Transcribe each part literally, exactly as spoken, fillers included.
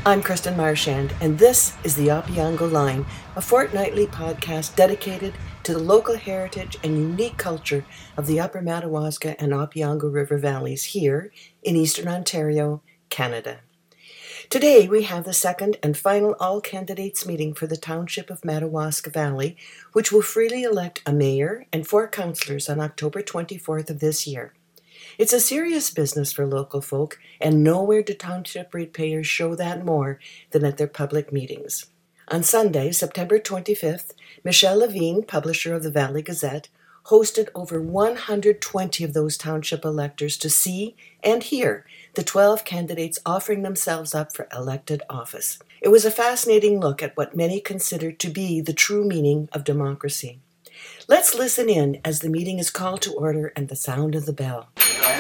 I'm Kristen Marchand, and this is the Opeongo Line, a fortnightly podcast dedicated to the local heritage and unique culture of the Upper Madawaska and Opeongo River Valleys here in Eastern Ontario, Canada. Today we have the second and final all-candidates meeting for the Township of Madawaska Valley, which will freely elect a mayor and four councillors on October twenty-fourth of this year. It's a serious business for local folk, and nowhere do township ratepayers show that more than at their public meetings. On Sunday, September twenty-fifth, Michelle Levine, publisher of the Valley Gazette, hosted over one hundred twenty of those township electors to see and hear the twelve candidates offering themselves up for elected office. It was a fascinating look at what many consider to be the true meaning of democracy. Let's listen in as the meeting is called to order and the sound of the bell.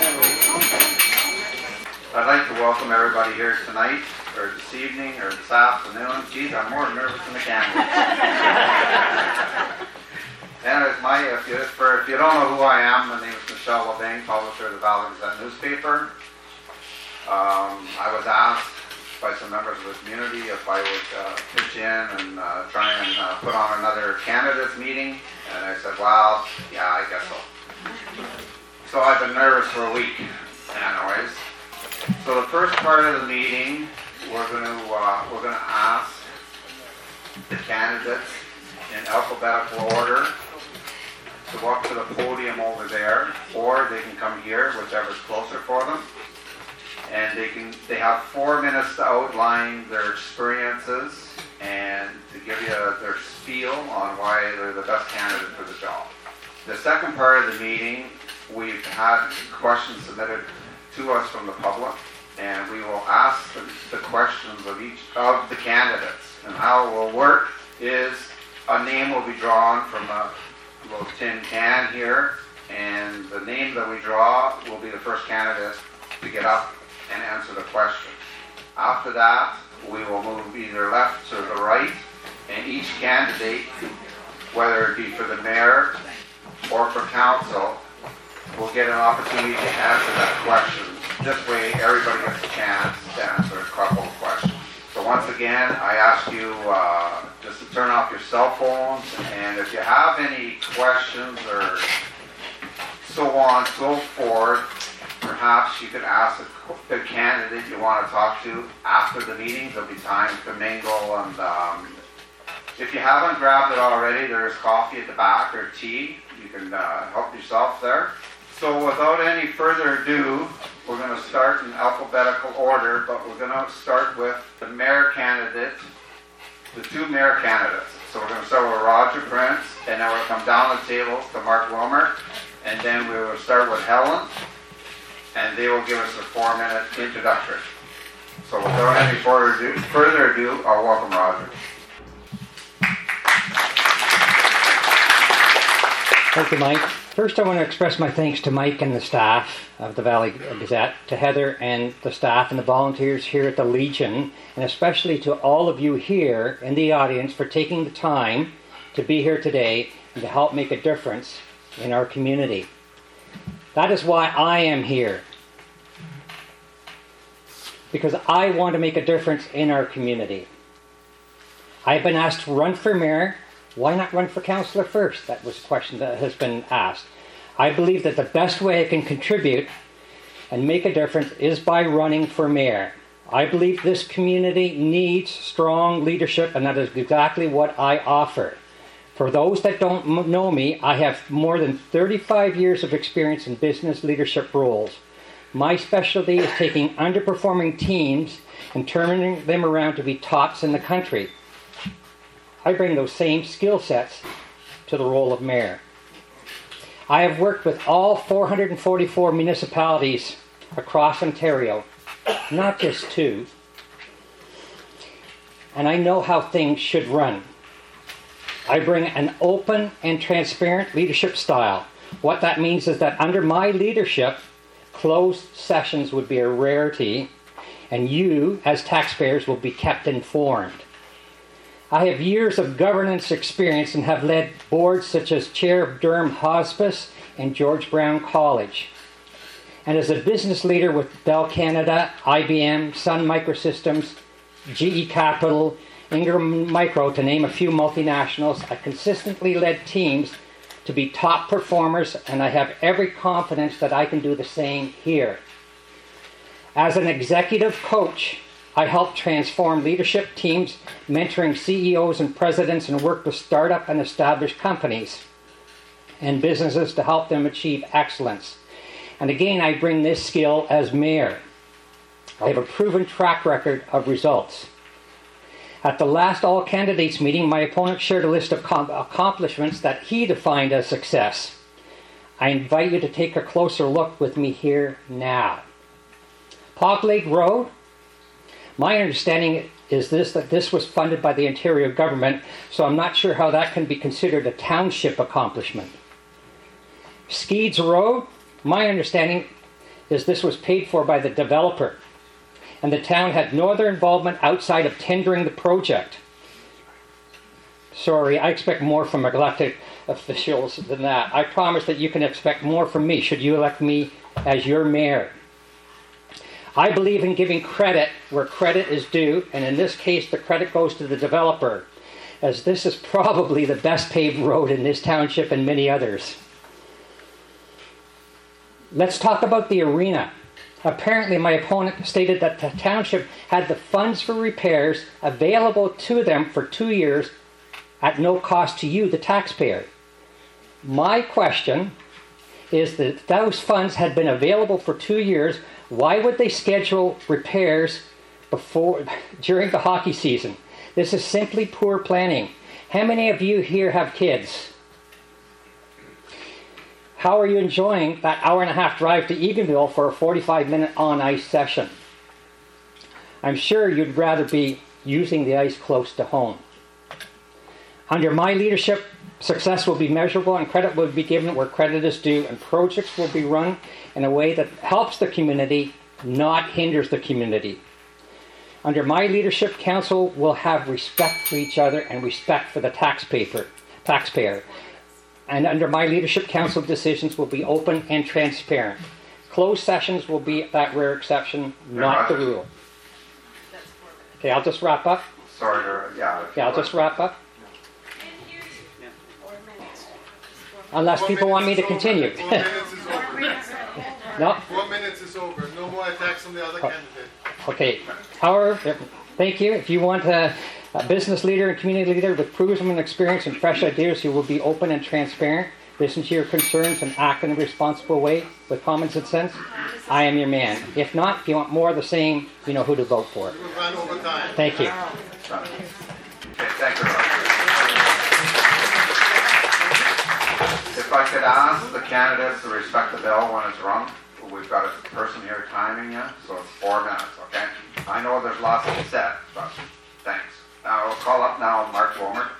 I'd like to welcome everybody here tonight, or this evening, or this afternoon. Geez, I'm more nervous than the candidates. And it's my, if you, for, if you don't know who I am, my name is Michelle Levine, publisher of the Valley Gazette newspaper. Um, I was asked by some members of the community if I would uh, pitch in and uh, try and uh, put on another candidates meeting, and I said, well, yeah, I guess so. So I've been nervous for a week, anyways. So the first part of the meeting, we're going to uh, we're going to ask the candidates in alphabetical order to walk to the podium over there, or they can come here, whichever's closer for them. And they can they have four minutes to outline their experiences and to give you a, their spiel on why they're the best candidate for the job. The second part of the meeting, we've had questions submitted to us from the public, and we will ask the, the questions of each of the candidates. And how it will work is a name will be drawn from a little tin can here, and the name that we draw will be the first candidate to get up and answer the question. After that, we will move either left to the right, and each candidate, whether it be for the mayor or for council, will get an opportunity to answer that question. This way, everybody gets a chance to answer a couple of questions. So once again, I ask you uh, just to turn off your cell phones, and if you have any questions or so on and so forth, perhaps you could ask the candidate you want to talk to after the meeting. There'll be time to mingle, and um, if you haven't grabbed it already, there's coffee at the back or tea. You can uh, help yourself there. So without any further ado, we're going to start in alphabetical order, but we're going to start with the mayor candidate, the two mayor candidates. So we're going to start with Roger Prince, and then we'll come down the tables to Mark Wilmer, and then we will start with Helen, and they will give us a four-minute introduction. So without any further ado, further ado, I'll welcome Roger. Thank you, Mike. First, I want to express my thanks to Mike and the staff of the Valley Gazette, to Heather and the staff and the volunteers here at the Legion, and especially to all of you here in the audience for taking the time to be here today and to help make a difference in our community. That is why I am here, because I want to make a difference in our community. I've been asked to run for mayor. Why not run for councillor first? That was a question that has been asked. I believe that the best way I can contribute and make a difference is by running for mayor. I believe this community needs strong leadership, and that is exactly what I offer. For those that don't know me, I have more than thirty-five years of experience in business leadership roles. My specialty is taking underperforming teams and turning them around to be tops in the country. I bring those same skill sets to the role of mayor. I have worked with all four hundred forty-four municipalities across Ontario, not just two, and I know how things should run. I bring an open and transparent leadership style. What that means is that under my leadership, closed sessions would be a rarity, and you, as taxpayers, will be kept informed. I have years of governance experience and have led boards such as Chair of Durham Hospice and George Brown College. And as a business leader with Bell Canada, I B M, Sun Microsystems, G E Capital, Ingram Micro, to name a few multinationals. I consistently led teams to be top performers, and I have every confidence that I can do the same here. As an executive coach, I help transform leadership teams, mentoring C E Os and presidents, and work with startup and established companies and businesses to help them achieve excellence. And again, I bring this skill as mayor. I have a proven track record of results. At the last all candidates meeting, my opponent shared a list of com- accomplishments that he defined as success. I invite you to take a closer look with me here now. Pog Lake Road. My understanding is this, that this was funded by the Ontario government, so I'm not sure how that can be considered a township accomplishment. Skeeds Road. My understanding is this was paid for by the developer, and the town had no other involvement outside of tendering the project. Sorry, I expect more from elected officials than that. I promise that you can expect more from me should you elect me as your mayor. I believe in giving credit where credit is due, and in this case the credit goes to the developer, as this is probably the best paved road in this township and many others. Let's talk about the arena. Apparently, my opponent stated that the township had the funds for repairs available to them for two years at no cost to you, the taxpayer. My question is that if those funds had been available for two years, why would they schedule repairs before during the hockey season? This is simply poor planning. How many of you here have kids? How are you enjoying that hour and a half drive to Eganville for a forty-five minute on-ice session? I'm sure you'd rather be using the ice close to home. Under my leadership, success will be measurable and credit will be given where credit is due, and projects will be run in a way that helps the community, not hinders the community. Under my leadership, council will have respect for each other and respect for the taxpayer. taxpayer. And under my leadership, council decisions will be open and transparent. Closed sessions will be that rare exception, not the rule. Okay, I'll just wrap up. Sorry, to, yeah. Yeah, I'll just wrap up. Unless people want me to continue. Four minutes is over. No. Four minutes is over. No more attacks on the other candidate. Okay. However, thank you. If you want a, a business leader and community leader with proven experience and fresh ideas who will be open and transparent, listen to your concerns and act in a responsible way with common sense, I am your man. If not, if you want more of the same, you know who to vote for. We'll run over time. Thank you. Okay, thank you. If I could ask the candidates to respect the bell when it's rung. We've got a person here timing you, so it's four minutes, okay? I know there's lots to be said, but thanks. Now I'll call up now Mark Womer.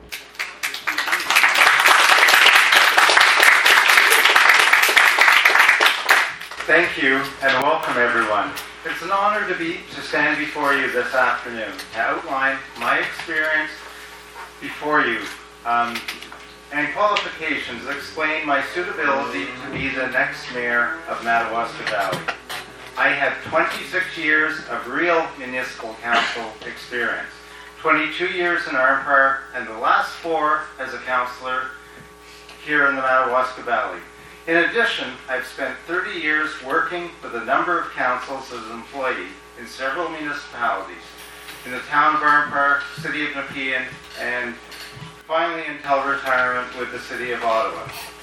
Thank you and welcome everyone. It's an honor to be to stand before you this afternoon to outline my experience before you um, and qualifications that explain my suitability to be the next mayor of Madawaska Valley. I have twenty-six years of real municipal council experience, twenty-two years in Armpire, and the last four as a councillor here in the Madawaska Valley. In addition, I've spent thirty years working with a number of councils as an employee in several municipalities, in the town of Armpire, city of Nepean, and finally until retirement with the city of Ottawa.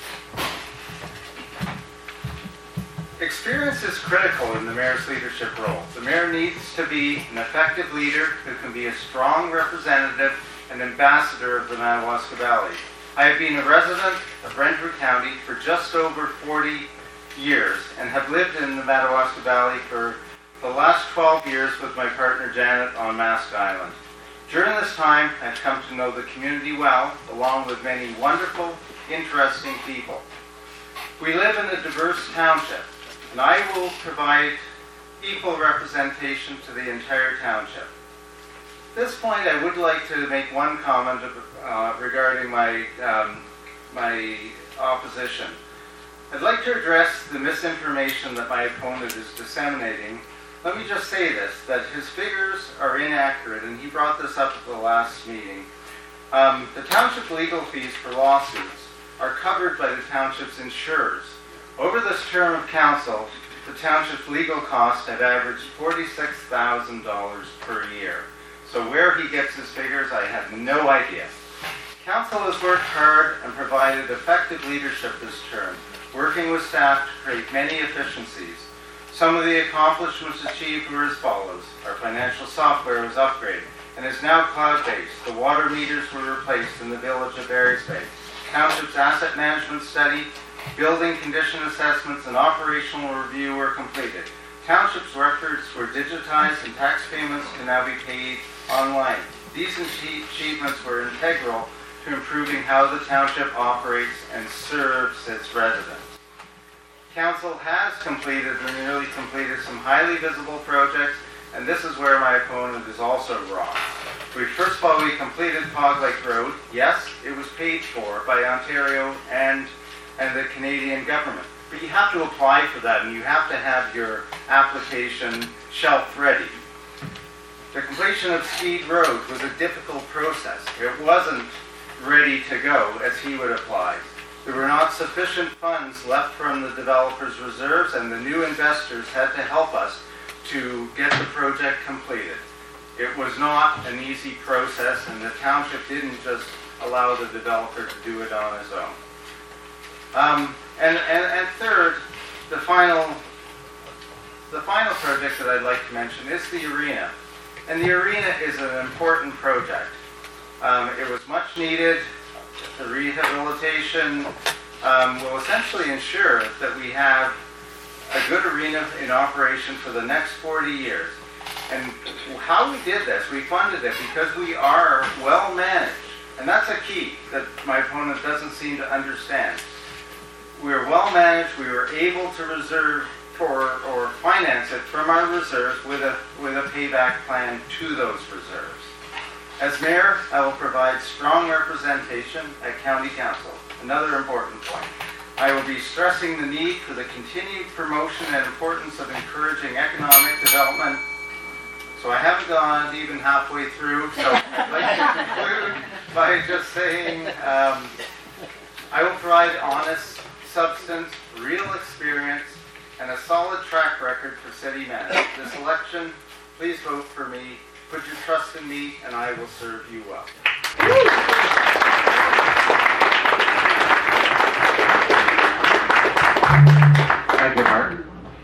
Experience is critical in the mayor's leadership role. The mayor needs to be an effective leader who can be a strong representative and ambassador of the Madawaska Valley. I have been a resident of Renfrew County for just over forty years and have lived in the Madawaska Valley for the last twelve years with my partner Janet on Mask Island. During this time, I've come to know the community well, along with many wonderful, interesting people. We live in a diverse township, and I will provide equal representation to the entire township. At this point, I would like to make one comment uh, regarding my, um, my opposition. I'd like to address the misinformation that my opponent is disseminating let me just say this, that his figures are inaccurate, and he brought this up at the last meeting. Um, the township legal fees for lawsuits are covered by the township's insurers. Over this term of council, the township's legal costs have averaged forty-six thousand dollars per year. So where he gets his figures, I have no idea. Council has worked hard and provided effective leadership this term, working with staff to create many efficiencies. Some of the accomplishments achieved were as follows. Our financial software was upgraded and is now cloud-based. The water meters were replaced in the village of Barry's Bay. Township's asset management study, building condition assessments, and operational review were completed. Township's records were digitized and tax payments can now be paid online. These achievements were integral to improving how the township operates and serves its residents. Council has completed or nearly completed some highly visible projects, and this is where my opponent is also wrong. We, first of all, we completed Pog Lake Road. Yes, it was paid for by Ontario and, and the Canadian government. But you have to apply for that, and you have to have your application shelf ready. The completion of Speed Road was a difficult process. It wasn't ready to go as he would apply. There were not sufficient funds left from the developer's reserves, and the new investors had to help us to get the project completed. It was not an easy process, and the township didn't just allow the developer to do it on his own. Um, and, and, and third, the final, the final project that I'd like to mention is the arena. And the arena is an important project. Um, it was much needed. The rehabilitation um, will essentially ensure that we have a good arena in operation for the next forty years. And how we did this, we funded it because we are well managed. And that's a key that my opponent doesn't seem to understand. We're well managed. We were able to reserve for or finance it from our reserves with a with a payback plan to those reserves. As mayor, I will provide strong representation at County Council. Another important point. I will be stressing the need for the continued promotion and importance of encouraging economic development. So I haven't gone even halfway through, so I'd like to conclude by just saying um, I will provide honest substance, real experience, and a solid track record for city management. This election, please vote for me. Put your trust in me, and I will serve you well. Thank you, Mark.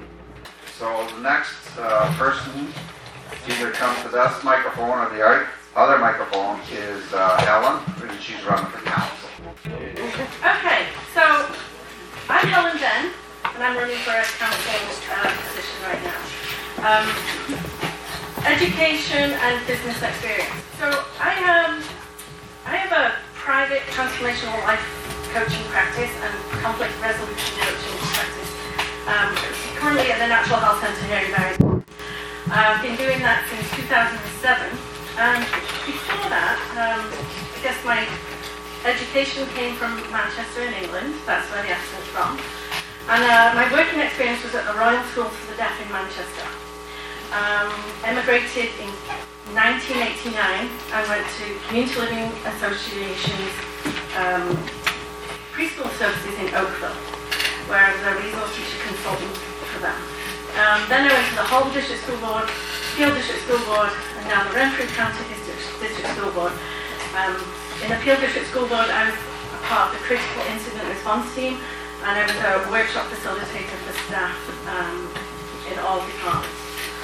So the next uh, person either come to this microphone or the other microphone is uh, Helen, and she's running for council. Okay, so I'm Helen Den, and I'm running for a council uh, position right now. Um, education and business experience. So I um, I have a private transformational life coaching practice and conflict resolution coaching practice. Um, currently at the Natural Health Centre here in Barry's Bay. I've been doing that since two thousand seven. And before that, um, I guess my education came from Manchester in England. That's where the accent's from. And uh, my working experience was at the Royal School for the Deaf in Manchester. Um, emigrated in nineteen eighty-nine and went to Community Living Association's um, preschool services in Oakville, where I was a resource teacher consultant for them. Um, then I went to the Hull District School Board, Peel District School Board, and now the Renfrew County District, District School Board. Um, in the Peel District School Board, I was a part of the Critical Incident Response Team, and I was a workshop facilitator for staff um, in all departments.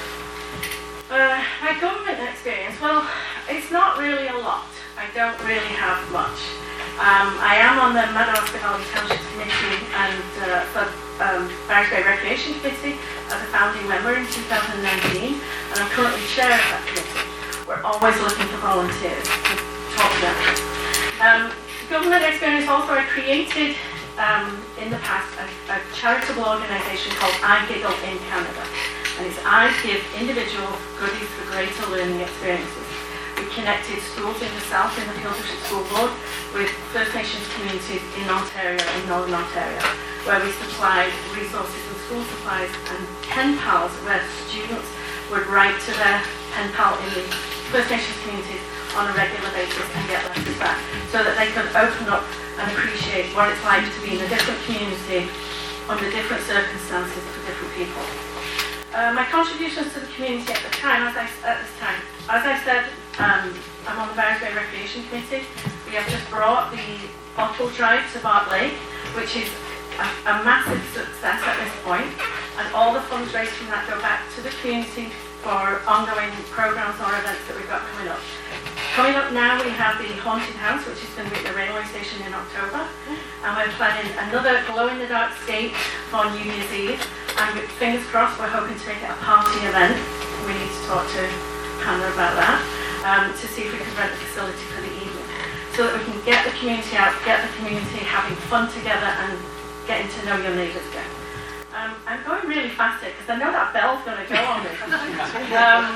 Uh, my government experience, well, it's not really a lot. I don't really have much. Um, I am on the Madawaska Valley Township Committee and uh, for um, Barry's Bay Recreation Committee as a founding member in two thousand nineteen, and I'm currently chair of that committee. We're always looking for volunteers to talk to them. Um, government experience also, I created um, in the past a, a charitable organisation called I Giggle in Canada. And it's I give individuals goodies for greater learning experiences. We connected schools in the south in the Peel District School Board with First Nations communities in Ontario, in Northern Ontario. where we supplied resources and school supplies, and pen pals, where students would write to their pen pal in the First Nations communities on a regular basis and get letters back, so that they could open up and appreciate what it's like to be in a different community under different circumstances for different people. Uh, my contributions to the community at the time, as I, at this time, as I said, um, I'm on the Barry's Bay Recreation Committee. We have just brought the bottle drive to Bart Lake, which is a, a massive success at this point, and all the funds raised from that go back to the community for ongoing programs or events that we've got coming up. Coming up now, we have the Haunted House, which is going to be at the railway station in October, and we're planning another glow-in-the-dark skate for New Year's Eve, and fingers crossed, we're hoping to make it a party event. We need to talk to Hannah about that, um, to see if we can rent the facility for the evening, so that we can get the community out, get the community having fun together and getting to know your neighbours again. Um, I'm going really fast here because I know that bell's going to go on me. um,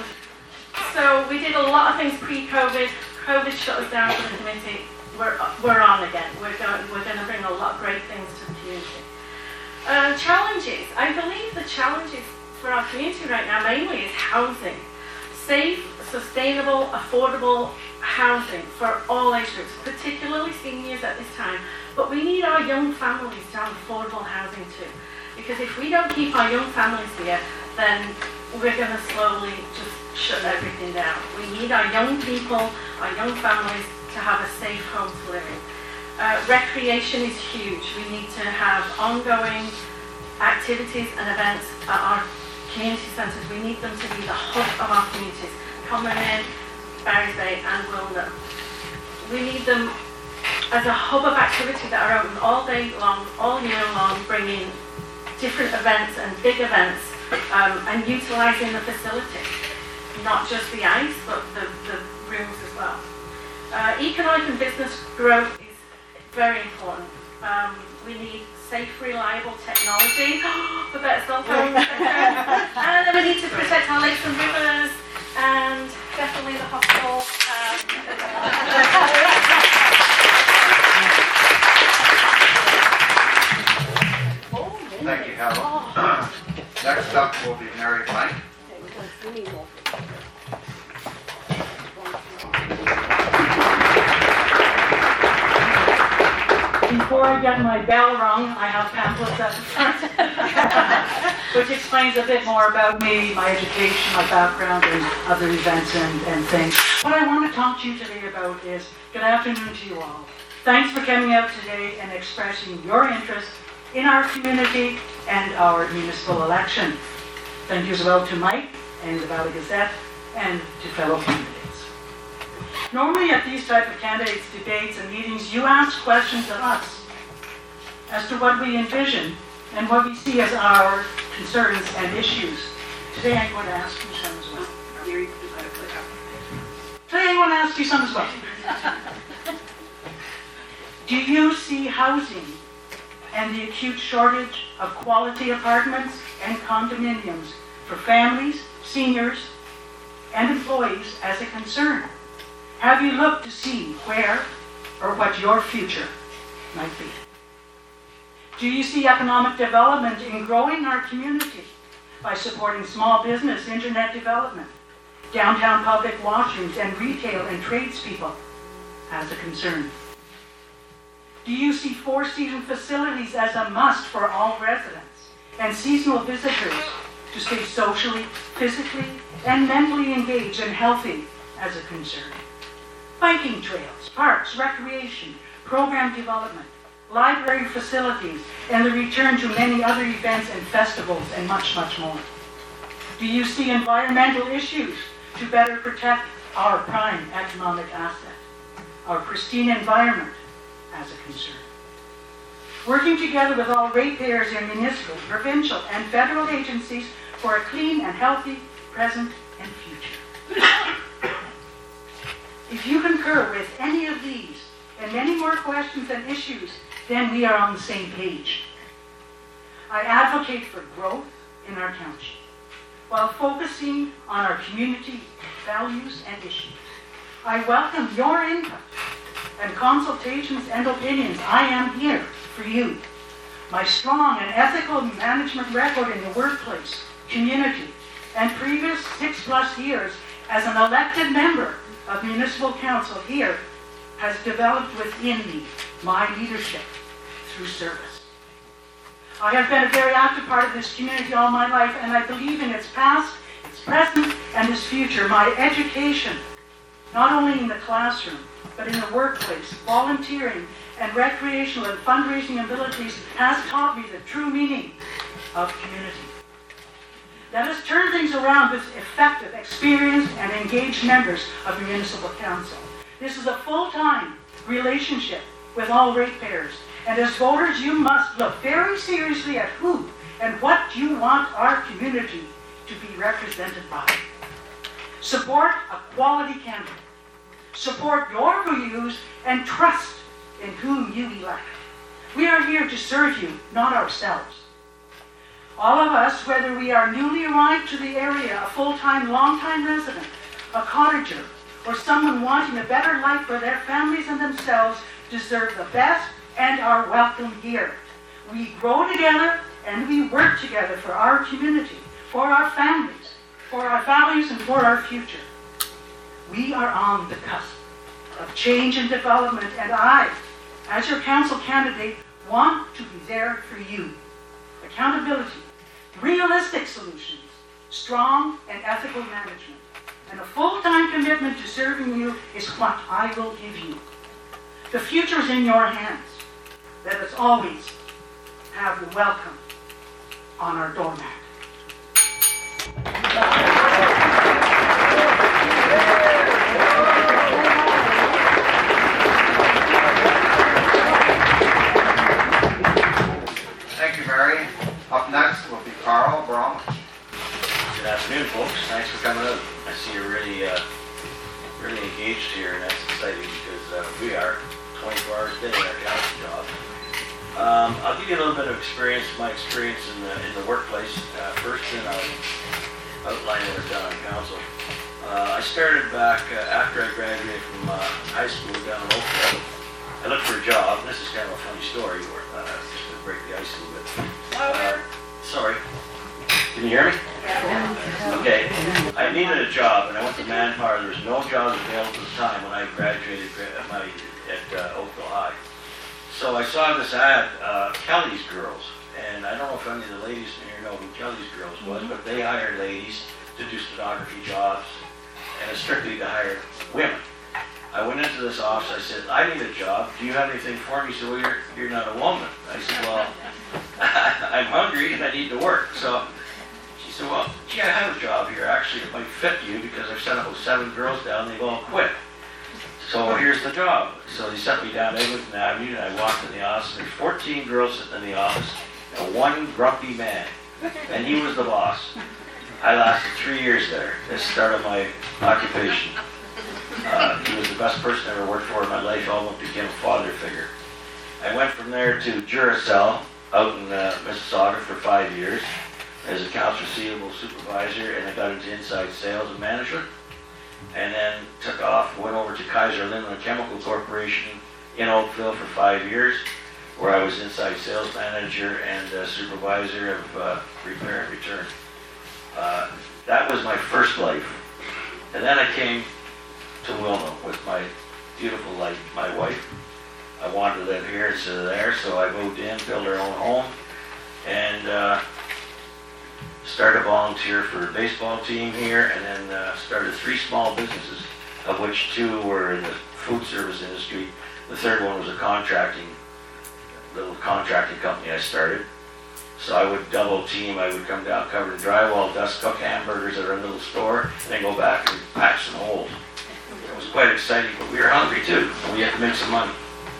so we did a lot of things pre-COVID. COVID shut us down for the committee. We're, we're on again. We're going, we're going to bring a lot of great things to the community. Uh, challenges. I believe the challenges for our community right now mainly is housing. Safe, sustainable, affordable housing for all age groups, particularly seniors at this time. But we need our young families to have affordable housing too. Because if we don't keep our young families here, then we're going to slowly just shut everything down. We need our young people, our young families to have a safe home to live in. Uh, recreation is huge. We need to have ongoing activities and events at our community centres. We need them to be the hub of our communities. Combermere, Barry's Bay and Wilna. We need them as a hub of activity that are open all day long, all year long, bringing different events and big events, um, and utilising the facility. Not just the ice, but the, the rooms as well. Uh, economic and business growth is very important. Um, we need safe, reliable technology. We better cell phones. And then we need to protect our lakes and rivers, and definitely the hospital. Um, Thank you, Helen. Next up will be Mary Blank. Before I get my bell rung, I have pamphlets at the front, which explains a bit more about me, my education, my background, and other events and, and things. What I want to talk to you today about is, good afternoon to you all. Thanks for coming out today and expressing your interest in our community and our municipal election. Thank you as well to Mike and the Valley Gazette and to fellow candidates. Normally at these type of candidates, debates and meetings, you ask questions of us as to what we envision and what we see as our concerns and issues. Today I'm going to ask you some as well. Today I'm going to ask you some as well. Do you see housing and the acute shortage of quality apartments and condominiums for families, seniors, and employees as a concern? Have you looked to see where or what your future might be? Do you see economic development in growing our community by supporting small business, internet development, downtown public washrooms, and retail and tradespeople as a concern? Do you see four-season facilities as a must for all residents and seasonal visitors to stay socially, physically, and mentally engaged and healthy as a concern? Biking trails, parks, recreation, program development, library facilities, and the return to many other events and festivals, and much, much more. Do you see environmental issues to better protect our prime economic asset, our pristine environment, as a concern? Working together with all ratepayers in municipal, provincial, and federal agencies for a clean and healthy present and future. If you concur with any of these and many more questions and issues, then we are on the same page. I advocate for growth in our township while focusing on our community values and issues. I welcome your input and consultations and opinions. I am here for you. My strong and ethical management record in the workplace, community, and previous six-plus years as an elected member of Municipal Council here has developed within me my leadership through service. I have been a very active part of this community all my life, and I believe in its past, its present, and its future. My education, not only in the classroom, but in the workplace, volunteering, and recreational and fundraising abilities has taught me the true meaning of community. Let us turn things around with effective, experienced, and engaged members of the Municipal Council. This is a full-time relationship with all ratepayers, and as voters, you must look very seriously at who and what you want our community to be represented by. Support a quality candidate. Support your views and trust in whom you elect. We are here to serve you, not ourselves. All of us, whether we are newly arrived to the area, a full-time, long-time resident, a cottager, or someone wanting a better life for their families and themselves, deserve the best and are welcome here. We grow together and we work together for our community, for our families, for our values, and for our future. We are on the cusp of change and development, and I, as your council candidate, want to be there for you. Accountability, realistic solutions, strong and ethical management, and a full-time commitment to serving you is what I will give you. The future is in your hands. Let us always have the welcome on our doormat. Thank you, Mary. Up next will be Carl Braun. Good afternoon, folks. Thanks for coming out. I see you're really, uh, really engaged here, and that's exciting because uh, we are twenty-four hours a day in our council job. Um, I'll give you a little bit of experience, my experience in the in the workplace uh, first, and I'll outline what I've done on council. Uh, I started back uh, after I graduated from uh, high school down in Oakville. I looked for a job, and this is kind of a funny story, or uh, just to break the ice a little bit. Uh, sorry. Can you hear me? Okay. I needed a job, and I went to Manpower. There was no jobs available at the time when I graduated at, my, at uh, Oakville High. So I saw this ad, uh, Kelly's Girls, and I don't know if any of the ladies in here know who Kelly's Girls was, mm-hmm. but they hired ladies to do stenography jobs, and it's strictly to hire women. I went into this office, I said, I need a job. Do you have anything for me? He said, well, you're, you're not a woman. I said, well, I'm hungry and I need to work. So she said, well, gee, I have a job here. Actually, it might fit you because I've sent about seven girls down, they've all quit. So here's the job. So they sent me down Eglinton Avenue, and I walked in the office, and there's fourteen girls sitting in the office, and one grumpy man, and he was the boss. I lasted three years there. This started my occupation. Uh, he was the best person I ever worked for in my life. I almost became a father figure. I went from there to Duracell out in uh, Mississauga for five years as a accounts receivable supervisor, and I got into inside sales and management. And then took off, went over to Kaiser Aluminum Chemical Corporation in Oakville for five years, where I was inside sales manager and uh, supervisor of uh, repair and return. Uh, that was my first life. And then I came to Wilma with my beautiful life, my wife. I wanted to live here instead of there, so I moved in, built our own home, and uh, started a volunteer for a baseball team here, and then uh, started three small businesses, of which two were in the food service industry. The third one was a contracting, little contracting company I started. So I would double team, I would come down, cover the drywall, dust, cook hamburgers at our little store, and then go back and patch some holes. It was quite exciting, but we were hungry too. We had to make some money.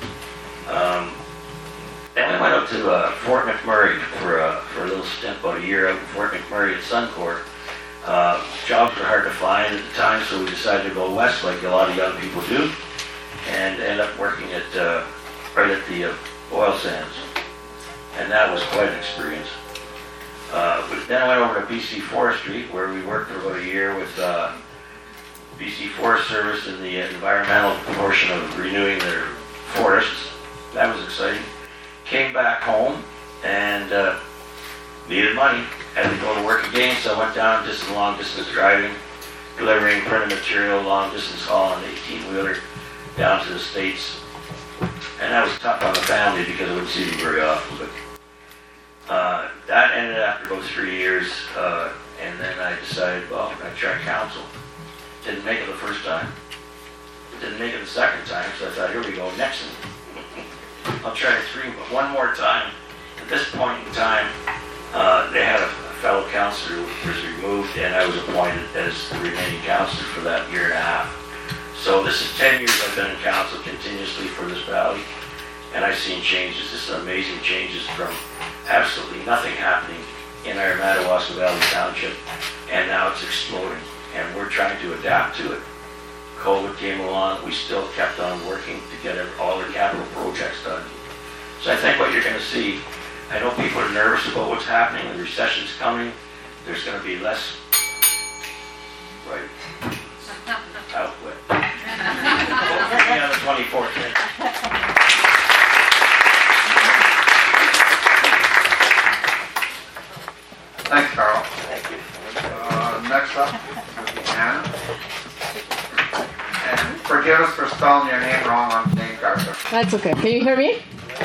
Um, then we went up to uh, Fort McMurray for, uh, for a little stint, about a year out in Fort McMurray at Suncor. Uh, jobs were hard to find at the time, so we decided to go west like a lot of young people do, and end up working at uh, right at the uh, oil sands. And that was quite an experience. Uh, but then I went over to B C Forestry, where we worked for about a year with uh, B C Forest Service in the environmental portion of renewing their forests. That was exciting. Came back home and uh, needed money. Had to go to work again, so I went down just long distance driving, delivering printed material, long distance haul on an eighteen-wheeler down to the States. And that was tough on the family because I wouldn't see them very often. But uh, that ended after about three years, uh, and then I decided, well, I'm going to try council. Didn't make it the first time. Didn't make it the second time, so I thought, here we go, next one. I'll try it three, but one more time. At this point in time, uh, they had a, a fellow councillor who was removed, and I was appointed as the remaining councillor for that year and a half. So this is ten years I've been in council continuously for this valley, and I've seen changes, just amazing changes from absolutely nothing happening in our Madawaska Valley Township, and now it's exploding, and we're trying to adapt to it. COVID came along, we still kept on working to get all the capital projects done. So I think what you're going to see, I know people are nervous about what's happening, the recession's coming, there's going to be less, right, outlet. On the twenty-fourth. Thanks, Carl. Thank you. Uh, next up will be Anna. And forgive us for spelling your name wrong on the name card. That's okay. Can you hear me?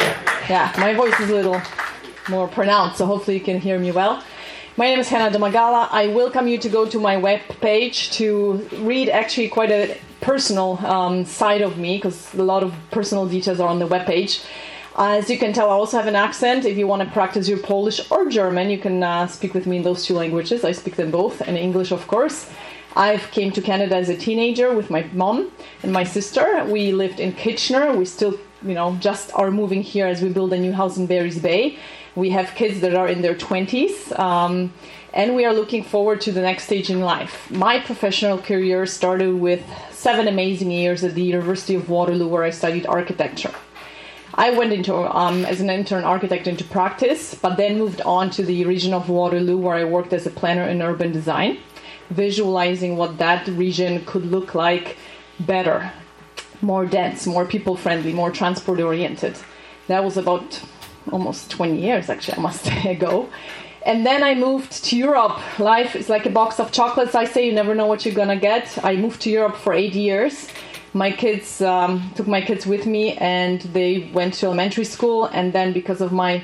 Yeah, my voice is a little more pronounced, so hopefully you can hear me well. My name is Hannah Domagala. I welcome you to go to my web page to read actually quite a personal um, side of me, because a lot of personal details are on the web page. As you can tell, I also have an accent. If you want to practice your Polish or German, you can uh, speak with me in those two languages. I speak them both, and English, of course. I came to Canada as a teenager with my mom and my sister. We lived in Kitchener. We still, you know, just are moving here as we build a new house in Barry's Bay. We have kids that are in their twenties, um, and we are looking forward to the next stage in life. My professional career started with seven amazing years at the University of Waterloo, where I studied architecture. I went into um, as an intern architect into practice, but then moved on to the region of Waterloo, where I worked as a planner in urban design, visualizing what that region could look like better, more dense, more people-friendly, more transport-oriented. That was about almost twenty years, actually, I must say, ago. And then I moved to Europe. Life is like a box of chocolates, I say. You never know what you're going to get. I moved to Europe for eight years. My kids, um, took my kids with me, and they went to elementary school. And then because of my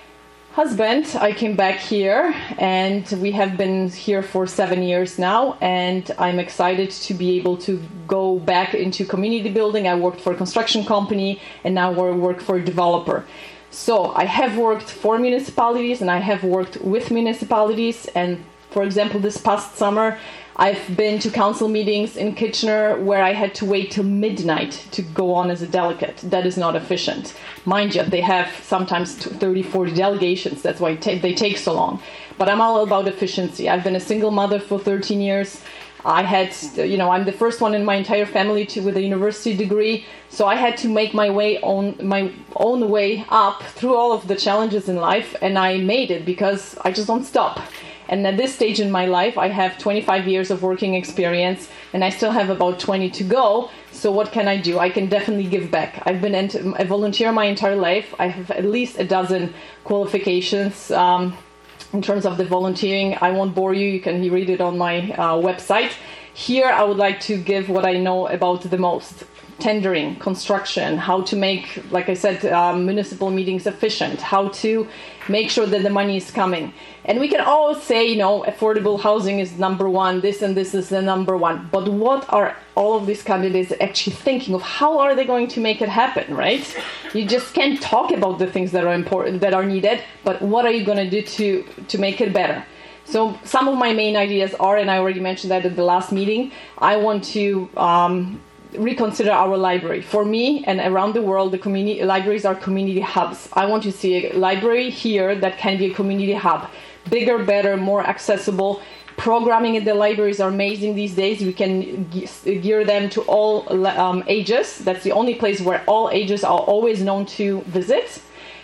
husband, I came back here, and we have been here for seven years now. And I'm excited to be able to go back into community building. I worked for a construction company, and now I work for a developer. So I have worked for municipalities, and I have worked with municipalities. And for example, this past summer, I've been to council meetings in Kitchener where I had to wait till midnight to go on as a delegate. That is not efficient. Mind you, they have sometimes thirty, forty delegations. That's why they take so long. But I'm all about efficiency. I've been a single mother for thirteen years. I had, you know, I'm the first one in my entire family to with a university degree, so I had to make my way on my own way up through all of the challenges in life, and I made it because I just don't stop. And at this stage in my life, I have twenty-five years of working experience, and I still have about twenty to go. So what can I do? I can definitely give back. I've been a volunteer my entire life. I have at least a dozen qualifications. Um, In terms of the volunteering, I won't bore you. You can read it on my uh, website. Here, I would like to give what I know about the most. Tendering, construction, how to make, like I said, um, municipal meetings efficient, how to make sure that the money is coming. And we can always say, you know, affordable housing is number one, this and this is the number one. But what are all of these candidates actually thinking of? How are they going to make it happen, right? You just can't talk about the things that are important, that are needed, but what are you going to do to, to make it better? So some of my main ideas are, and I already mentioned that at the last meeting, I want to um, reconsider our library. For me and around the world, the community libraries are community hubs. I want to see a library here that can be a community hub. Bigger, better, more accessible. Programming in the libraries are amazing these days. We can gear them to all um, ages. That's the only place where all ages are always known to visit.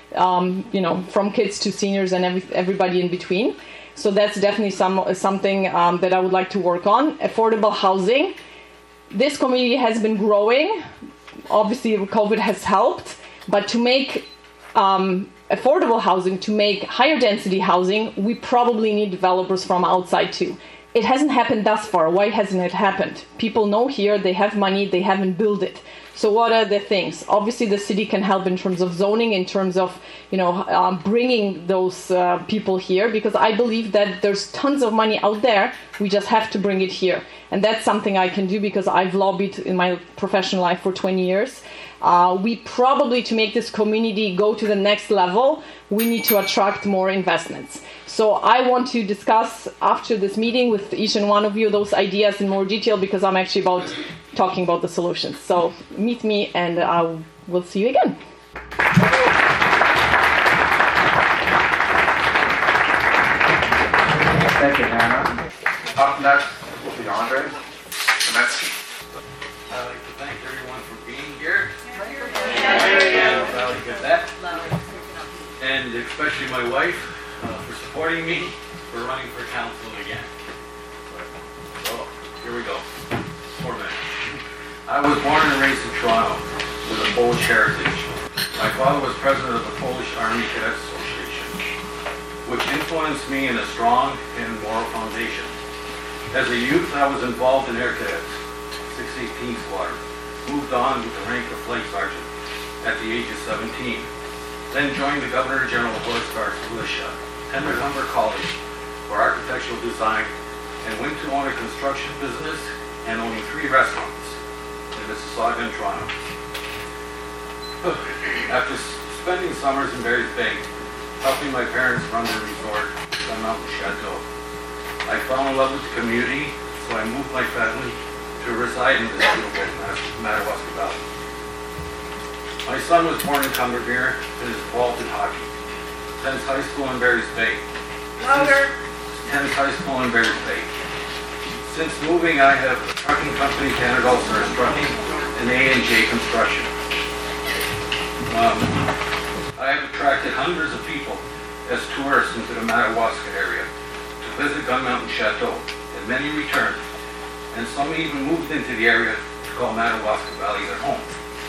Um, you know, from kids to seniors and every, everybody in between. So that's definitely some something um, that I would like to work on. Affordable housing. This community has been growing. Obviously, COVID has helped. But to make um, affordable housing, to make higher density housing, we probably need developers from outside too. It hasn't happened thus far. Why hasn't it happened? People know here, they have money, they haven't built it. So what are the things? Obviously, the city can help in terms of zoning, in terms of, you know, um, bringing those uh, people here, because I believe that there's tons of money out there. We just have to bring it here. And that's something I can do because I've lobbied in my professional life for twenty years. Uh, we probably, to make this community go to the next level, we need to attract more investments. So I want to discuss after this meeting with each and one of you those ideas in more detail, because I'm actually about talking about the solutions. So meet me and I will see you again. Thank you, Hannah. Up next will be Andre Semetsky. I'd like to thank everyone for being here. Valley Gazette. And especially my wife uh, for supporting me for running for council again. So, here we go. Four minutes. I was born and raised in Toronto with a Polish heritage. My father was president of the Polish Army Cadets Association, which influenced me in a strong and moral foundation. As a youth, I was involved in Air Cadets, six eighteen Squadron, moved on with the rank of Flight Sergeant at the age of seventeen. Then joined the Governor General Horse Guards Militia, attended Humber College for architectural design, and went to own a construction business and owning three restaurants in Mississauga and Toronto. After spending summers in Barry's Bay, helping my parents run their resort, Gun Mountain Chateau, I fell in love with the community, so I moved my family to reside in this beautiful Madawaska Valley. My son was born in Cumbervere and is involved in hockey. Attends high school in Barry's Bay. Louder. Attends high school in Barry's Bay. Since moving, I have a trucking company, Canada All-Stars Trucking, and A and J Construction. Um, I have attracted hundreds of people as tourists into the Madawaska area to visit Gun Mountain Chateau, and many returned, and some even moved into the area to call Madawaska Valley their home.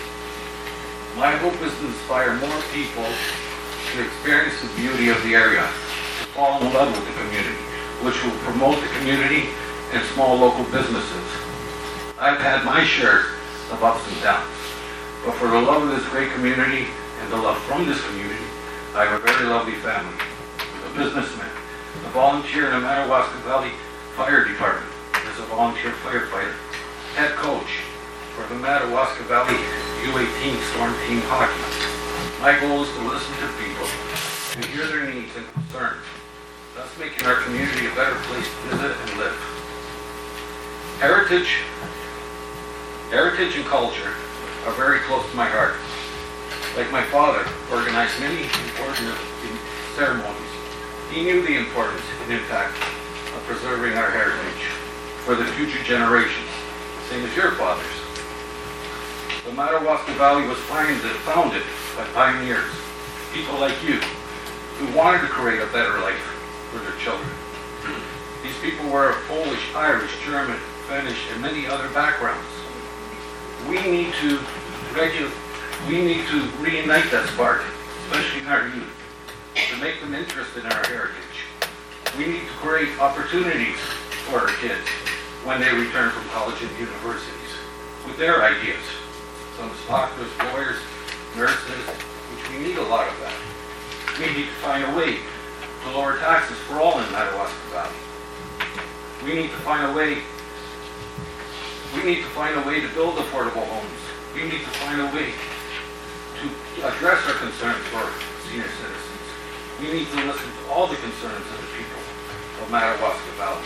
My hope is to inspire more people to experience the beauty of the area, to fall in love with the community, which will promote the community and small local businesses. I've had my share of ups and downs, but for the love of this great community and the love from this community, I have a very lovely family, a businessman, a volunteer in the Madawaska Valley Fire Department as a volunteer firefighter, head coach for the Madawaska Valley U eighteen Storm Team Hockey. My goal is to listen to people, to hear their needs and concerns, thus making our community a better place to visit and live. Heritage, heritage and culture are very close to my heart. Like my father, organized many important ceremonies. He knew the importance and impact of preserving our heritage for the future generations, same as your fathers. The Madawaska Valley was founded, founded by pioneers, people like you, who wanted to create a better life for their children. These people were of Polish, Irish, German, Finnish, and many other backgrounds. We need to regu- we need to reunite that spark, especially in our youth, to make them interested in our heritage. We need to create opportunities for our kids when they return from college and universities with their ideas. Some doctors, lawyers, nurses, which we need a lot of that. We need to find a way to lower taxes for all in Madawaska Valley. We need to find a way. We need to find a way to build affordable homes. We need to find a way to address our concerns for senior citizens. We need to listen to all the concerns of the people of Madawaska Valley.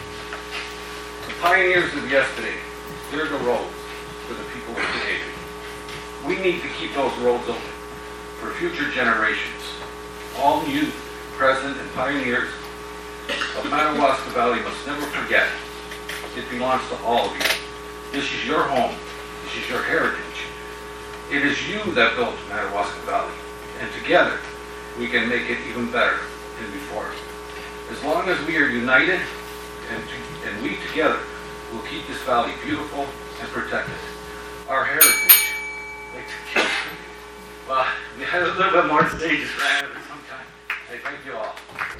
The pioneers of yesterday cleared the roads for the people of today. We need to keep those roads open for future generations. All youth, present, and pioneers of Madawaska Valley must never forget it belongs to all of you. This is your home. This is your heritage. It is you that built Madawaska Valley, and together we can make it even better than before. As long as we are united and, to, and we together will keep this valley beautiful and protected. Our heritage, like, Well, we had a little bit more stages ran over some time. Hey, thank you all.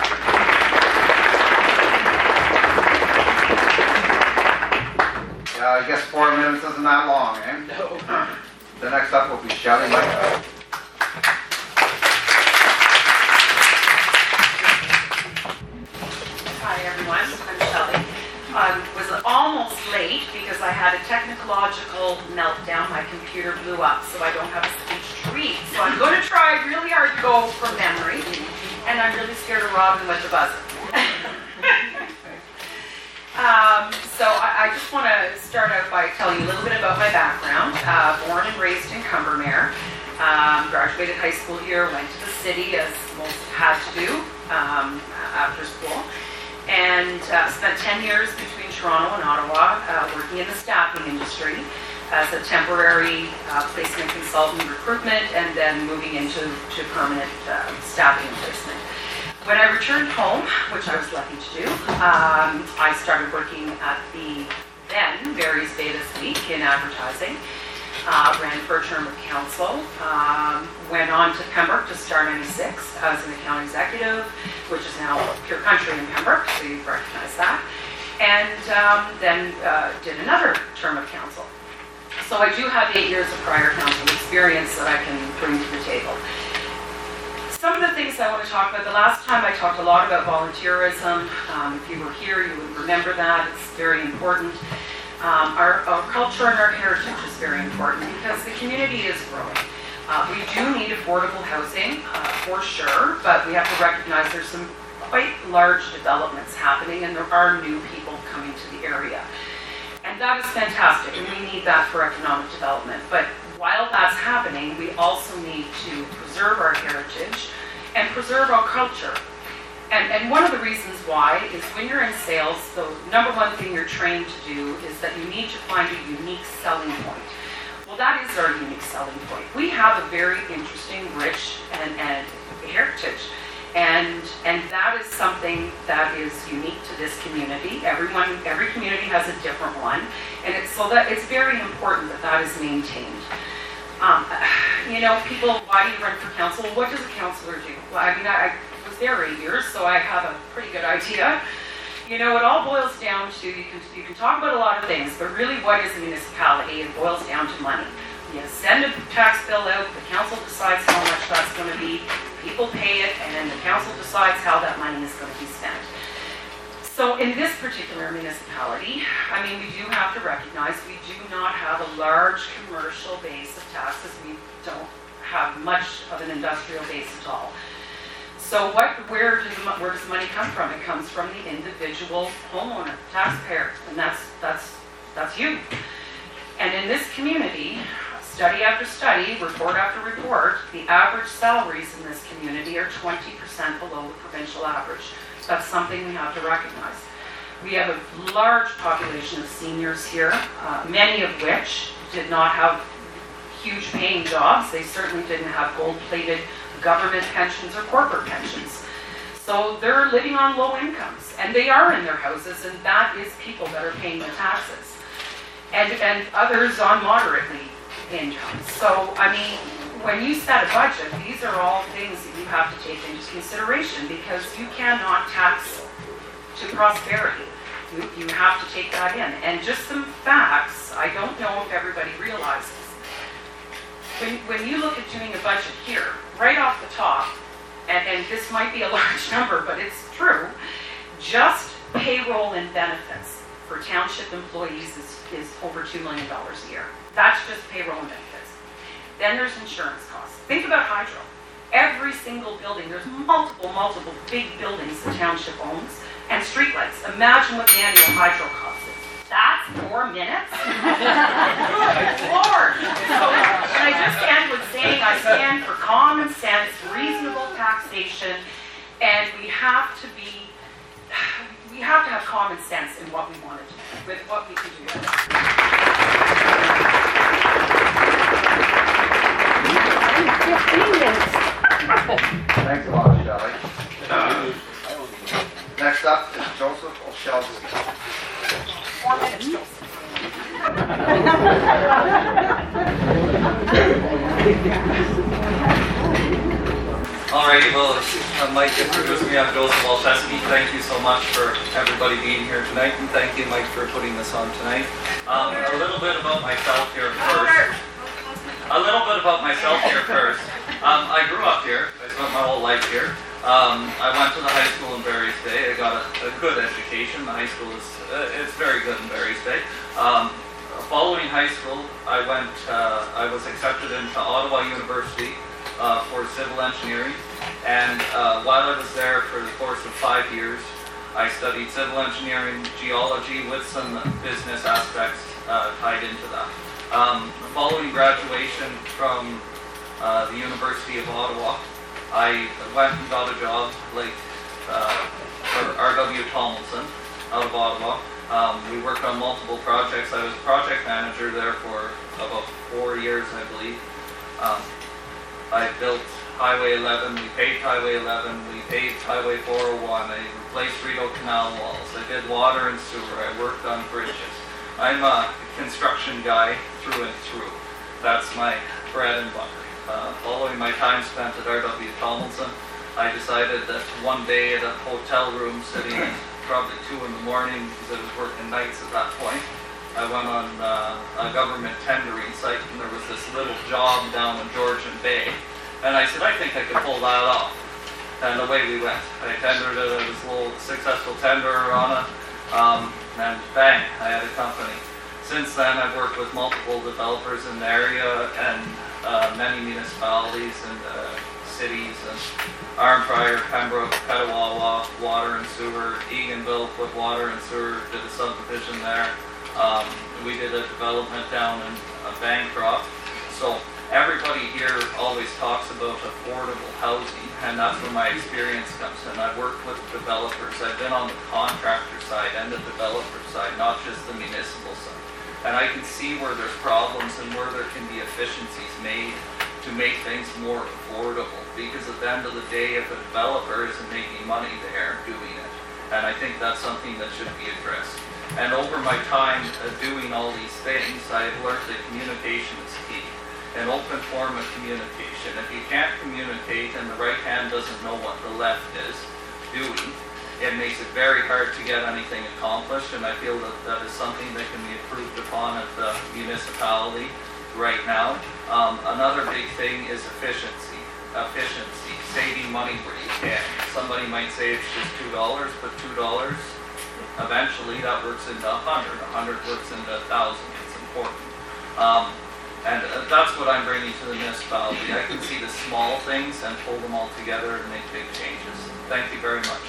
Yeah, I guess four minutes isn't that long, eh? No. The next up will be Shelley Mike. Hi everyone, I'm Shelley. I was almost late because I had a technological meltdown. My computer blew up, so I don't have a speech to read. So I'm going to try really hard to go from memory, and I'm really scared of Robin with the buzzer. um, so I, I just want to start out by telling you a little bit about my background. Uh, born and raised in Combermere. Um, graduated high school here, went to the city as most had to do um, after school. And uh, spent ten years between Toronto and Ottawa uh, working in the staffing industry as a temporary uh, placement consultant recruitment and then moving into to permanent uh, staffing placement. When I returned home, which I was lucky to do, um, I started working at the then Barry's Bay This Week in advertising. Uh, ran for a term of council, um, went on to Pembroke to Star ninety-six as an account executive, which is now Pure Country in Pembroke, so you recognize that, and um, then uh, did another term of council. So I do have eight years of prior council experience that I can bring to the table. Some of the things I want to talk about, the last time I talked a lot about volunteerism. Um, if you were here, you would remember that. It's very important. Um, our, our culture and our heritage is very important because the community is growing. Uh, we do need affordable housing, uh, for sure, but we have to recognize there's some quite large developments happening and there are new people coming to the area. And that is fantastic, and we need that for economic development. But while that's happening, we also need to preserve our heritage and preserve our culture. And, and one of the reasons why is when you're in sales, the number one thing you're trained to do is that you need to find a unique selling point. Well, that is our unique selling point. We have a very interesting, rich, and, and heritage. And, and that is something that is unique to this community. Everyone, every community has a different one. And it's, so that it's very important that that is maintained. Um, you know, people, why do you run for council? What does a councillor do? Well, I mean, I, I was there eight years, so I have a pretty good idea. You know, it all boils down to, you can, you can talk about a lot of things, but really what is a municipality? It boils down to money. You send a tax bill out, the council decides how much that's going to be, people pay it, and then the council decides how that money is going to be spent. So in this particular municipality, I mean, we do have to recognize we do not have a large commercial base of taxes. We don't have much of an industrial base at all. So what, where, does, where does the money come from? It comes from the individual homeowner, taxpayer, and that's, that's, that's you. And in this community, study after study, report after report, the average salaries in this community are twenty percent below the provincial average. That's something we have to recognize. We have a large population of seniors here, uh, many of which did not have huge paying jobs. They certainly didn't have gold-plated government pensions or corporate pensions. So they're living on low incomes, and they are in their houses, and that is people that are paying the taxes. And, and others on moderately income. So, I mean, when you set a budget, these are all things that you have to take into consideration because you cannot tax to prosperity. You, you have to take that in. And just some facts, I don't know if everybody realizes. When, when you look at doing a budget here, right off the top, and, and this might be a large number, but it's true, just payroll and benefits for township employees is, is over two million dollars a year. That's just payroll and benefits. Then there's insurance costs. Think about hydro. Every single building, there's multiple, multiple big buildings the township owns, and streetlights. Imagine what the annual hydro cost is. That's four minutes? Good Lord! So, and I just end with saying I stand for common sense, reasonable taxation, and we have to be, we have to have common sense in what we want to do, with what we can do. Thanks a lot, Shelley. Uh, next up is Joseph Olszewski. Four minutes, Joseph. All right, well, uh, Mike introduced me. I'm Joseph Walczewski. Thank you so much for everybody being here tonight, and thank you, Mike, for putting this on tonight. Um, a little bit about myself here first. A little bit about myself here first. Um, I grew up here. I spent my whole life here. Um, I went to the high school in Barry's Bay. I got a, a good education. The high school is uh, it's very good in Barry's Bay. Um, following high school, I went. Uh, I was accepted into Ottawa University uh, for civil engineering, and uh, while I was there for the course of five years, I studied civil engineering, geology, with some business aspects uh, tied into that. Um, following graduation from uh, the University of Ottawa, I went and got a job like uh, for R W Tomlinson out of Ottawa. Um, we worked on multiple projects. I was project manager there for about four years, I believe. Um, I built Highway eleven, we paved Highway eleven, we paved Highway four oh one, I replaced Rideau Canal walls, I did water and sewer, I worked on bridges. I'm a construction guy through and through. That's my bread and butter. Uh, following my time spent at R W Tomlinson, I decided that one day at a hotel room sitting at probably two in the morning, because I was working nights at that point, I went on uh, a government tendering site, and there was this little job down in Georgian Bay, and I said, I think I could pull that off. And away we went. I tendered it, it was a little successful tender on it, um, and bang, I had a company. Since then, I've worked with multiple developers in the area, and uh, many municipalities and uh, cities, and Arnprior, Pembroke, Petawawa, water and sewer, Eganville put water and sewer, did a subdivision there. Um, we did a development down in uh, Bancroft. So everybody here always talks about affordable housing, and that's where my experience comes in. I've worked with developers. I've been on the contractor side and the developer side, not just the municipal side. And I can see where there's problems and where there can be efficiencies made to make things more affordable. Because at the end of the day, if a developer isn't making money, they aren't doing it. And I think that's something that should be addressed. And over my time uh, doing all these things, I've learned that communication is key. An open form of communication. If you can't communicate and the right hand doesn't know what the left is doing, it makes it very hard to get anything accomplished, and I feel that that is something that can be improved upon at the municipality right now. Um, another big thing is efficiency. Efficiency, saving money where you can. Somebody might say it's just two dollars, but two dollars, eventually that works into a hundred. A hundred works into a thousand. It's important. Um, and uh, that's what I'm bringing to the municipality. I can see the small things and pull them all together and make big changes. Thank you very much.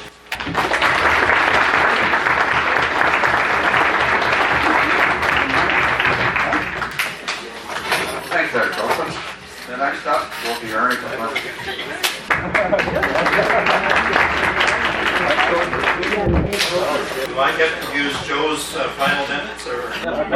Thanks there, Joseph. The next up will be Ernie Clement. Do I get to use Joe's uh, final minutes, or?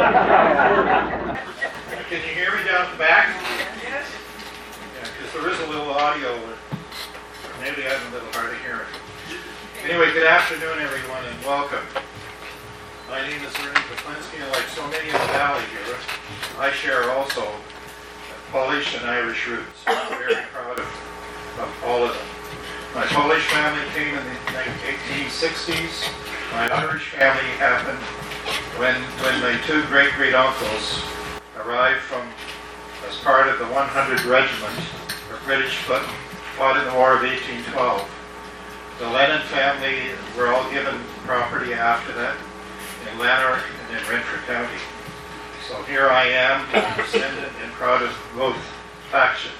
Can you hear me down at the back? Yes. Yeah, because there is a little audio, but maybe I'm a little hard of hearing. Anyway, good afternoon, everyone, and welcome. My name is Ernie Koplinski, and like so many in the valley here, I share also Polish and Irish roots. I'm very proud of, of all of them. My Polish family came in the eighteen sixties. My Irish family happened when when my two great-great-uncles arrived from, as part of the one hundred Regiment of British foot, fought in the War of eighteen twelve. The Lennon family were all given property after that in Lanark and in Renfrew County. So here I am, descendant and proud of both factions.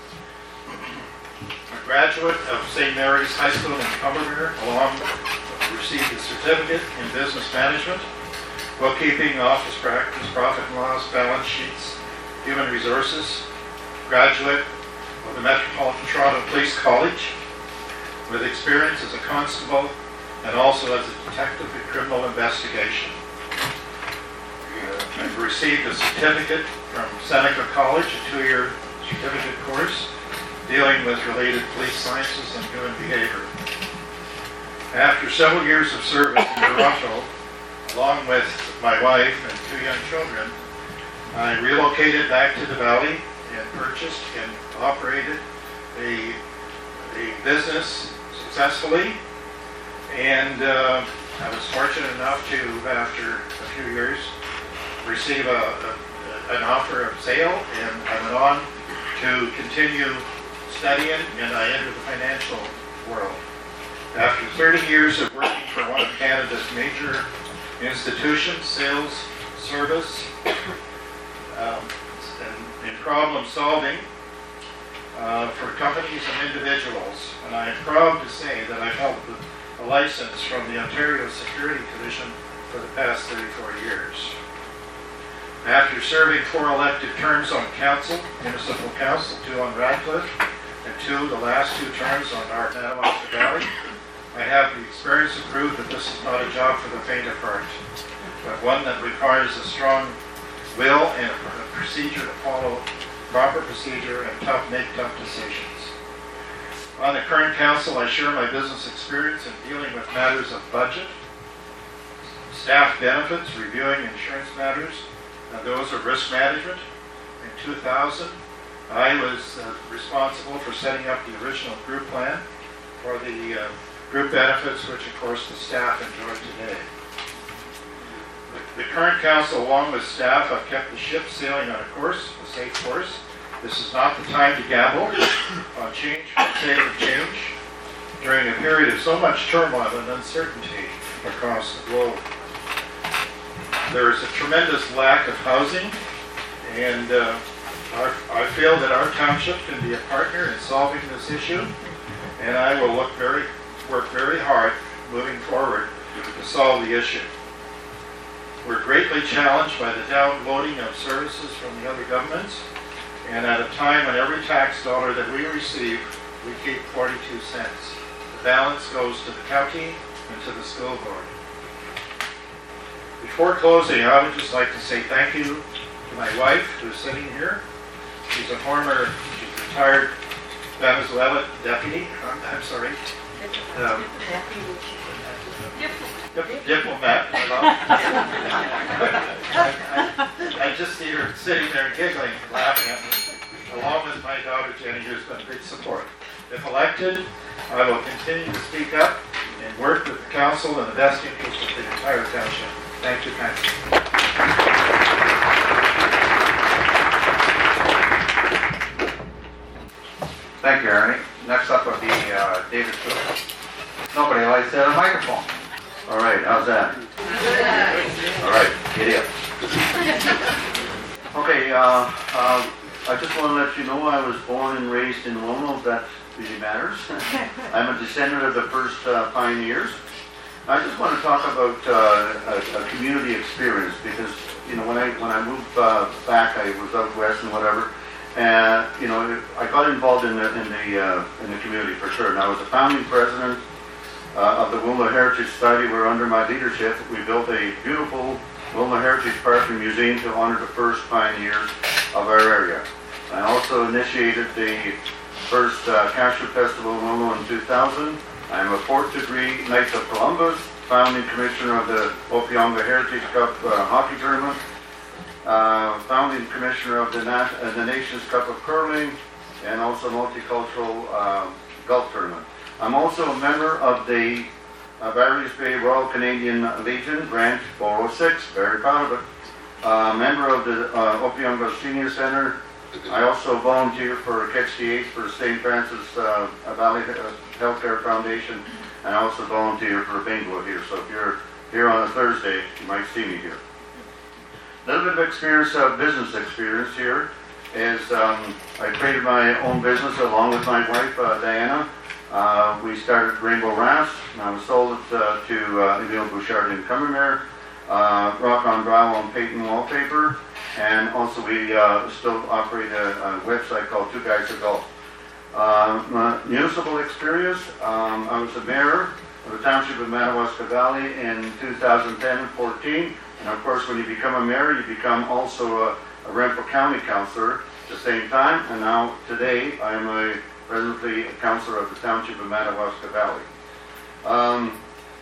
A graduate of Saint Mary's High School in Combermere, along received a certificate in business management, bookkeeping, office practice, profit and loss, balance sheets, human resources. Graduate of the Metropolitan Toronto Police College, with experience as a constable and also as a detective in criminal investigation. I've received a certificate from Seneca College, a two-year certificate course dealing with related police sciences and human behavior. After several years of service in Toronto, along with my wife and two young children, I relocated back to the Valley and purchased and operated a, a business successfully. And uh, I was fortunate enough to, after a few years, receive a, a, an offer of sale, and I went on to continue studying, and I entered the financial world. After thirty years of working for one of Canada's major institutions, sales, service, um, and, and problem solving uh, for companies and individuals, and I am proud to say that I've held a license from the Ontario Security Commission for the past thirty-four years. After serving four elected terms on council, municipal council, two on Radcliffe, and two, the last two terms on our Madawaska Valley, I have the experience to prove that this is not a job for the faint of heart, but one that requires a strong will and a procedure to follow, proper procedure, and tough, make tough decisions. On the current council, I share my business experience in dealing with matters of budget, staff benefits, reviewing insurance matters, and those of risk management. In two thousand, I was uh, responsible for setting up the original group plan for the uh, group benefits, which of course the staff enjoy today. The, the current council, along with staff, have kept the ship sailing on a course, a safe course. This is not the time to gamble on change for the sake of change during a period of so much turmoil and uncertainty across the globe. There is a tremendous lack of housing, and uh, our, I feel that our township can be a partner in solving this issue, and I will look very, work very hard moving forward to solve the issue. We're greatly challenged by the downloading of services from the other governments, and at a time when every tax dollar that we receive, we keep forty-two cents. The balance goes to the county and to the school board. Before closing, I would just like to say thank you to my wife, who's sitting here. She's a former, she's retired Venezuela deputy, I'm, I'm sorry, um, Dip- diplomat. I, I, I just see her sitting there giggling, laughing at me, along with my daughter Jenny, who's been great support. If elected, I will continue to speak up and work with the council in the best interest of the entire township. Thank you kindly. Thank you, Ernie. Next up will be uh, David Cook. Nobody likes that microphone. All right, how's that? All right, giddy up. Okay, uh, uh, I just want to let you know I was born and raised in Lono, if that really matters. I'm a descendant of the first uh, pioneers. I just want to talk about uh, a, a community experience because, you know, when I when I moved uh, back, I was out west and whatever, and you know, I got involved in the in the uh, in the community for sure. And I was a founding president uh, of the Wilma Heritage Society, where under my leadership we built a beautiful Wilma Heritage Park and Museum to honor the first pioneers of our area. I also initiated the first uh, Cashew Festival in Wilma in two thousand. I'm a fourth degree Knights of Columbus, founding commissioner of the Opionga Heritage Cup uh, hockey tournament, uh, founding commissioner of the, Nat- uh, the Nations Cup of Curling, and also multicultural uh, golf tournament. I'm also a member of the uh, Barry's Bay Royal Canadian Legion Branch four oh six, very proud of it. Uh, member of the uh, Opionga Senior Center. I also volunteer for Catch the Eighth for Saint Francis uh, Valley Healthcare Foundation, and I also volunteer for bingo here. So if you're here on a Thursday, you might see me here. A little bit of experience, uh, business experience here is um, I created my own business along with my wife, uh, Diana. Uh, we started Rainbow Rafts, and I sold it uh, to uh, Emile Bouchard in Combermere, uh, Rock on Brow and Peyton Wallpaper. And also we uh, still operate a, a website called Two Guys to Golf. Uh, my municipal experience, um, I was the mayor of the Township of Madawaska Valley in two thousand ten and fourteen. And of course when you become a mayor, you become also a, a Renfrew County councillor at the same time. And now today I am a presently a councillor of the Township of Madawaska Valley. Um,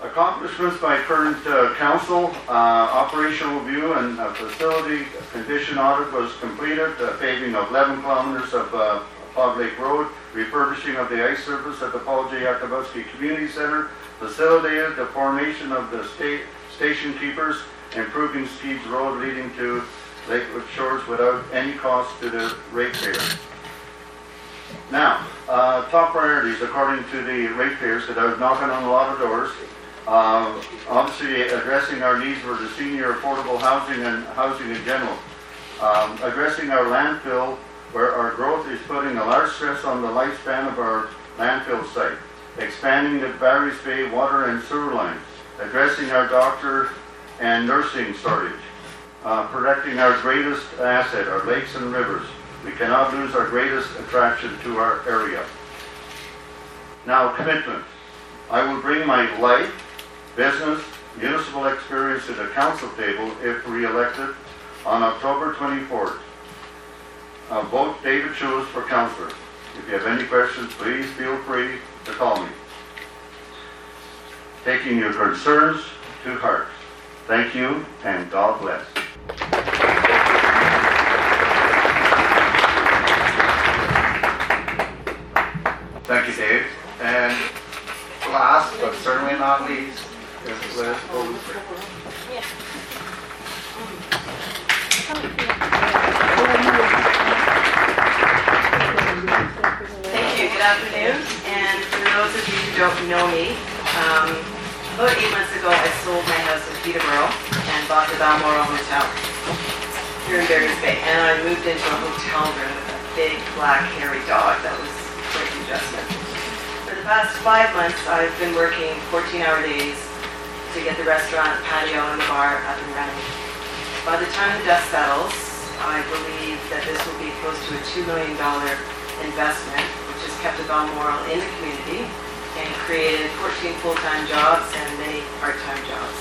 Accomplishments by current uh, council, uh, operational review and uh, facility condition audit was completed, uh, paving of eleven kilometers of uh, Fog Lake Road, refurbishing of the ice surface at the Paul J. Yakubowski Community Center, facilitated the formation of the state station keepers, improving Steve's Road leading to Lakewood Shores without any cost to the ratepayers. Now, uh, top priorities according to the ratepayers, because I was knocking on a lot of doors. Uh, obviously addressing our needs for the senior affordable housing and housing in general. Um, addressing our landfill, where our growth is putting a large stress on the lifespan of our landfill site. Expanding the Barry's Bay water and sewer lines. Addressing our doctor and nursing shortage. Uh, protecting our greatest asset, our lakes and rivers. We cannot lose our greatest attraction to our area. Now, commitment. I will bring my life, business, municipal experience to the council table if re-elected on October twenty-fourth. Uh, vote David Shoes for councillor. If you have any questions, please feel free to call me. Taking your concerns to heart. Thank you, and God bless. Thank you, Dave. And last, but certainly not least, is Liz Bolufer. Thank you. Good afternoon. And for those of you who don't know me, um, about eight months ago I sold my house in Peterborough and bought the Balmoral Hotel here in Barry's Bay. And I moved into a hotel room with a big black hairy dog. That was quite the adjustment. For the past five months I've been working fourteen hour days to get the restaurant, patio, and the bar up and running. By the time the dust settles, I believe that this will be close to a two million dollars investment, which has kept the Balmoral in the community and created fourteen full-time jobs and many part-time jobs.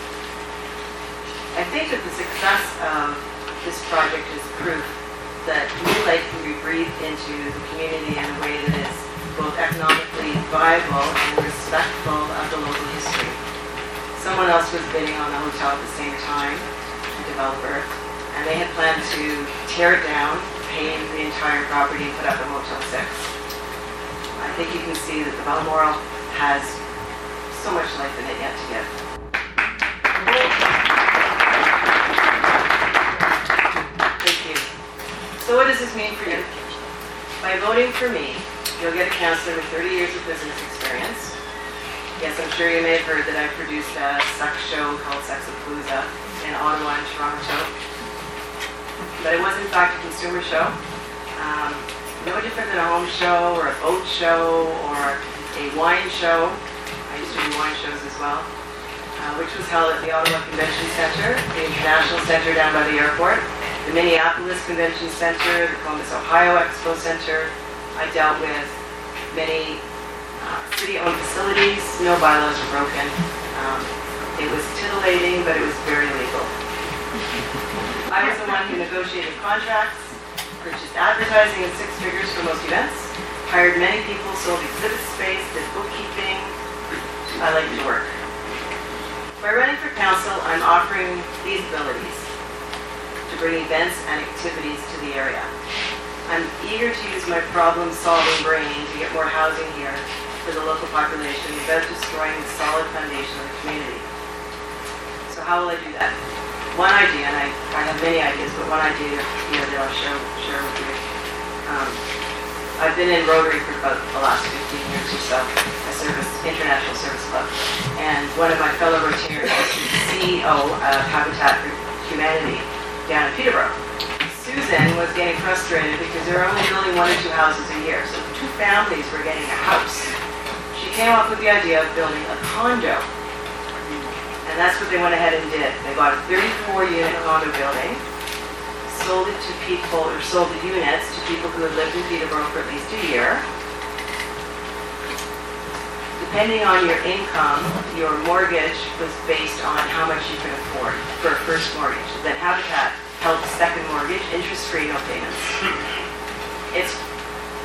I think that the success of this project is proof that new life can be breathed into the community in a way that is both economically viable and respectful of the local history. Someone else was bidding on the hotel at the same time, a developer, and they had planned to tear it down, pave the entire property, and put up a Motel six. I think you can see that the Balmoral has so much life in it yet to give. Thank you. So what does this mean for you? By voting for me, you'll get a councillor with thirty years of business experience. Yes, I'm sure you may have heard that I produced a sex show called Sexapalooza in Ottawa and Toronto. But it was in fact a consumer show. Um, no different than a home show or a boat show or a wine show. I used to do wine shows as well, uh, which was held at the Ottawa Convention Centre, the International Centre down by the airport, the Minneapolis Convention Centre, the Columbus, Ohio Expo Centre. I dealt with many uh, city-owned facilities. No bylaws were broken. Um, it was titillating, but it was very legal. I was the one who negotiated contracts, purchased advertising in six figures for most events, hired many people, sold exhibit space, did bookkeeping. I like to work. By running for council, I'm offering these abilities to bring events and activities to the area. I'm eager to use my problem-solving brain to get more housing here for the local population without destroying the solid foundation of the community. So how will I do that? One idea, and I, I have many ideas, but one idea you know, that I'll share, share with you. Um, I've been in Rotary for about the last fifteen years or so, a service, international service club. And one of my fellow Rotarians is the C E O of Habitat for Humanity down in Peterborough. Susan was getting frustrated because they were only building one or two houses a year, so the two families were getting a house. She came up with the idea of building a condo. And that's what they went ahead and did. They bought a thirty-four unit condo building, sold it to people, or sold the units to people who had lived in Peterborough for at least a year. Depending on your income, your mortgage was based on how much you could afford for a first mortgage. Then Habitat held a second mortgage, interest-free, no payments. It's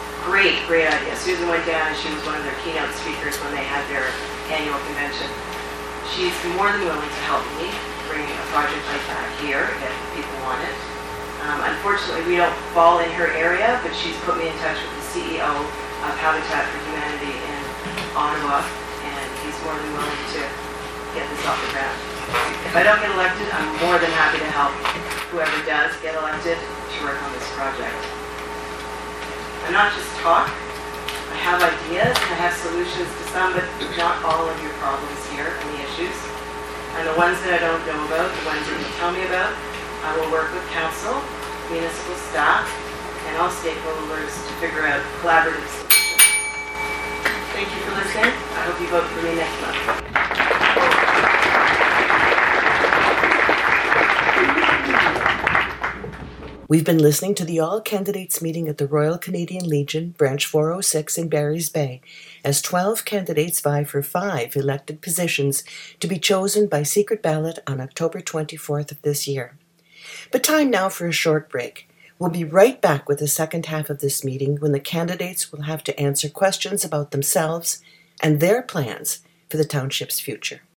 great, great idea. Susan went down and she was one of their keynote speakers when they had their annual convention. She's more than willing to help me bring a project like that here if people want it. Um, unfortunately, we don't fall in her area, but she's put me in touch with the C E O of Habitat for Humanity in Ottawa, and he's more than willing to get this off the ground. If I don't get elected, I'm more than happy to help whoever does get elected to work on this project. I'm not just talk. I have ideas, I have solutions to some, but not all of your problems here and the issues. And the ones that I don't know about, the ones that you tell me about, I will work with council, municipal staff, and all stakeholders to figure out collaborative solutions. Thank you for listening. I hope you vote for me next month. We've been listening to the all-candidates meeting at the Royal Canadian Legion, Branch four oh six in Barry's Bay, as twelve candidates vie for five elected positions to be chosen by secret ballot on October twenty-fourth of this year. But time now for a short break. We'll be right back with the second half of this meeting when the candidates will have to answer questions about themselves and their plans for the township's future.